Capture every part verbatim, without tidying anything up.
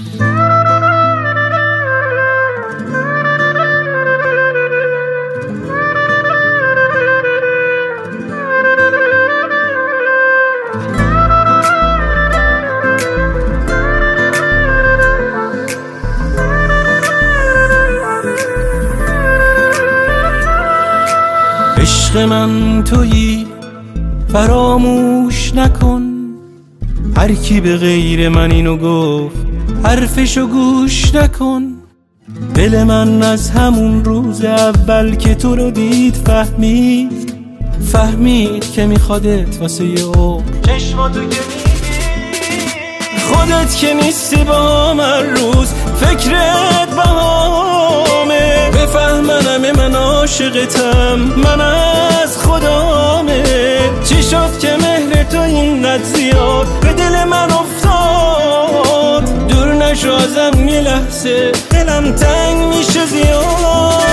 عشق من تویی فراموش نکن، هر کی به غیر من اینو گفت حرفشو گوش نکن. دل من از همون روز اول که تو رو دید فهمید فهمید که میخوادت واسه یه عمر. چشماتو که میگی خودت که نیستی با من، روز فکرت بهامه. بفهمنم من عاشقتم، من از خدامه. چی شد که مهر تو اینقدر زیاد به دل من افتاد؟ دور نشو ازم یه لحظه، دلم تنگ میشه زیاد.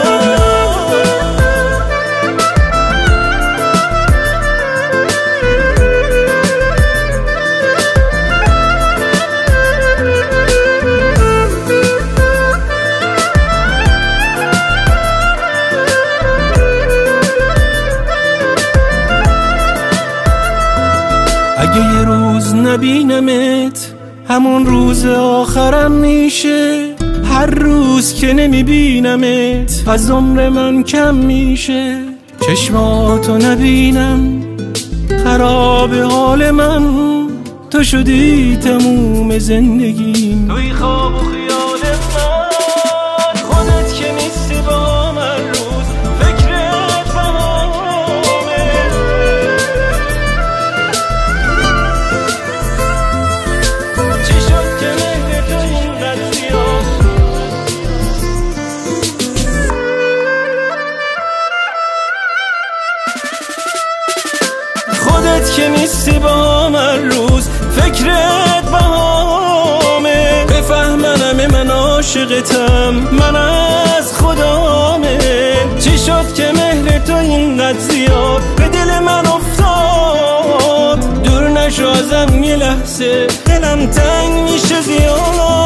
اگه یه روز نبینمت همون روز آخرم میشه. هر روز که نمیبینمت از عمر من کم میشه. چشماتو نبینم خراب حال من، تو شدی تموم زندگیم، توی خواب و خیال من. خودت که نیستی با من، روز فکرت بهامه. چی شد که مهر تو اینقدر زیاد؟ خودت که نیستی با من، روز فکرت بهامه. بفهمنم من عاشقتم، من از خدامه. چی شد که مهر تو اینقدر زیاد به دل من افتاد؟ دور نشو ازم یه لحظه، دلم تنگ میشه زیاد.